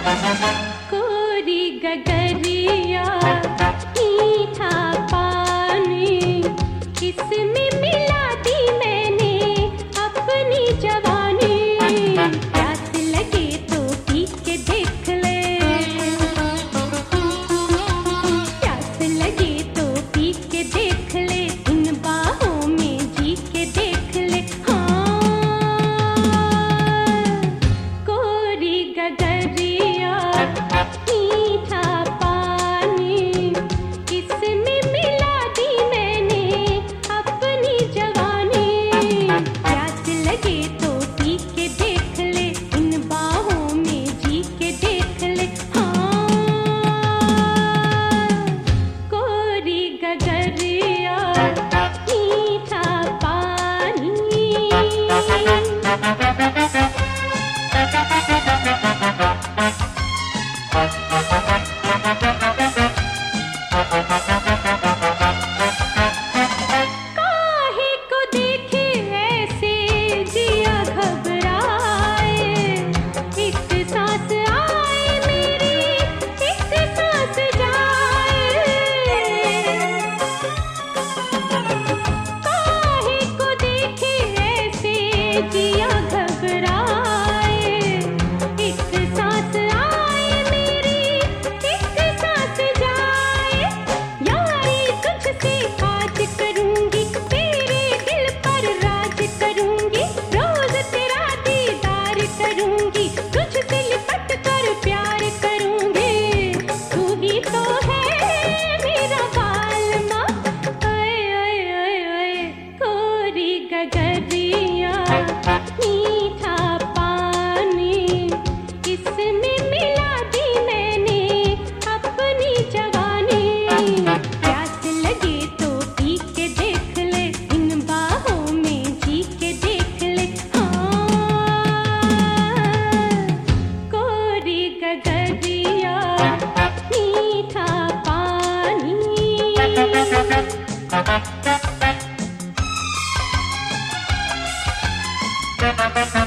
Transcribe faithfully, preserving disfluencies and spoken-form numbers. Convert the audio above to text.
कोरी गगरिया मीठा पानी, इसमें मिला दी मैंने अपनी जवानी। प्यास लगे तो पी के देख ले, प्यास लगे तो पी के देख ले, इन बाहों में जी के देख ले। हाँ, कोरी गगरिया मीठा पानी, इसमें मिला दी मैंने अपनी जवानी। प्यास लगे तो पी के देख ले, इन बाहों में जी के देख ले। हाँ, कोरी गगरिया मीठा पानी। काहे को देखे ऐसे जिया घबराए, एक सांस आए मेरी, एक सांस जाए। काहे को देखे ऐसे जिया घबराए, एक सांस आए मेरी, एक सांस जाए। यारी तुझसे आज करूंगी, तेरे दिल पर राज करूंगी, रोज तेरा दीदार करूंगी, तुझसे लिपट कर प्यार करूंगी। तू ही तो है मेरा बालमा, ओए ओए ओए ओए। कोरी गगरिया मीठा पानी, इसमें मिला दी मैंने अपनी जवानी। प्यास लगे तो पी के देख ले, इन बाहों में जी के देख ले। हाँ, कोरी गगरिया मीठा पानी। Thank you.